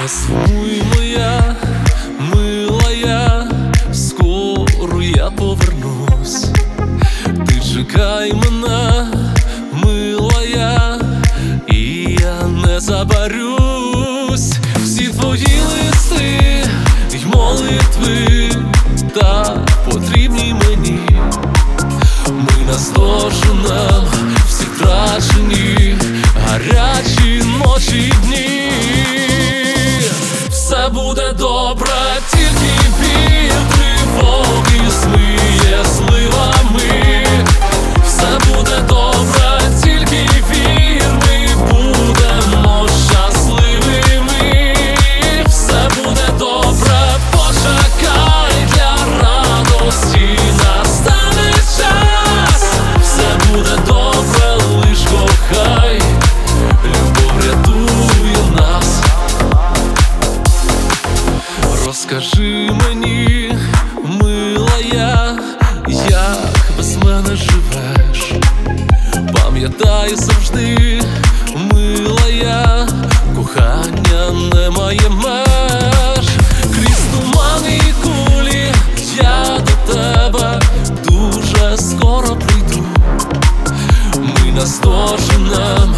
Здравствуй, моя милая, скоро я повернусь. Ти чекай мене, милая, і я не забарюсь. Всі твої листи й молитви так потрібні мені. Ми наздоженем всі втрачені гарячі ночі й дні. Все буде добре, тільки вір, тривоги змиє зливами. Все буде добре, тільки вір, ми будемо щасливими. Все буде добре, почекай, для радості настане час. Все буде добре, лиш кохай, любов рятує нас. Розкажи мені, милая, як без мене живеш. Пам'ятай завжди, милая, кохання не має меж. Крізь туман і кулі я до тебе дуже скоро прийду. Ми наздоженем